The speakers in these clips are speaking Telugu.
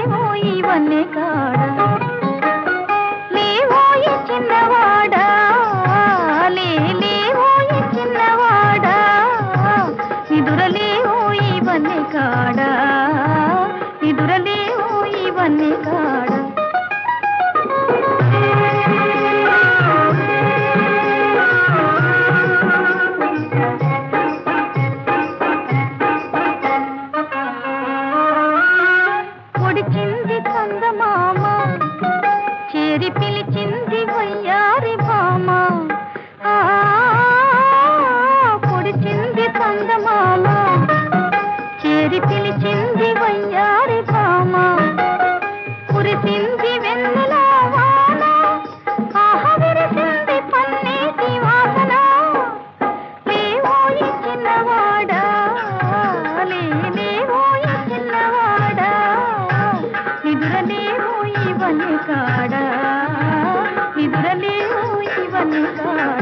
ఇవన్నీ కాడ లేవోయి చిన్నవాడా లేవోయి చిన్నవాడా నిదురలేవో ఇవన్నీ కాడ నిదురలేవో ఇవన్నీ కాడ పొడిచింది చందమామ చేరి పిలిచింది వయ్యారి భామ పొడిచింది చందమామ చేరి పిలిచింది వయ్యారి భామ కురిసింది వెన్నెల వాన విరిసింది పన్నీటి వాసన లేవోయి చిన్నవాడా లేవోయి చిన్నవాడా నిదురలేవో ఇవన్నీ కాడ నిదురలేవో ఇవన్నీ కాడ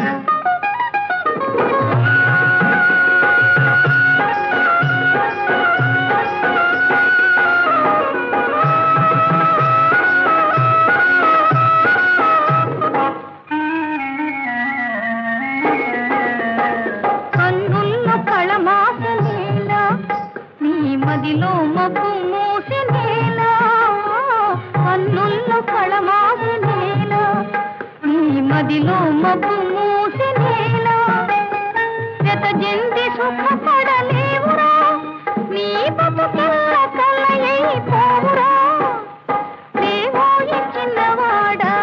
కన్నుల్లో కళమాసనేలా నీ మదిలో మబ్బు మూసనేలా కన్నుల్లో కళమాసనేలా నీ మదిలో మబ్బు మూసనేలా జత జంది సుఖపడలేవురా నీ బతుకెల్ల కలయైపోవురా లేవోయి చిన్నవాడా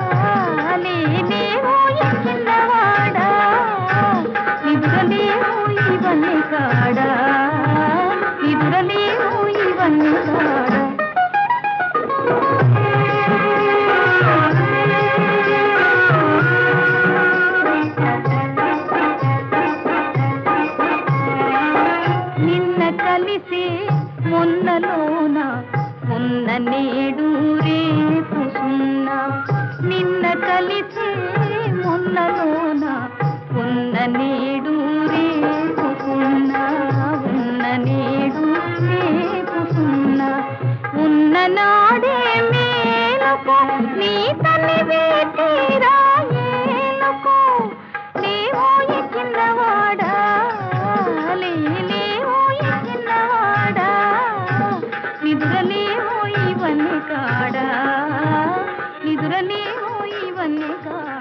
లేవోయి చిన్నవాడా నిదురలేవో ఇవన్నీ కాడ నిదురలేవో ఇవన్నీ కాడ నిన్న కలిసి మొన్నలోన ఉన్న నేడు రేపు సున్నా నిన్న కలిసి మొన్నలోన ఉన్న నేడు రేపు సున్నా ఉన్న నేడు రేపు సున్నా ఉన్న నాడే మేలుకో నీ తల్లివే తీరా ఏలుకో లేవోయి చిన్నవాడా లేవోయి చిన్నవాడా నిదురలేవో ఇవన్నీ కాడ నిదురలేవో ఇవన్నీ కాడ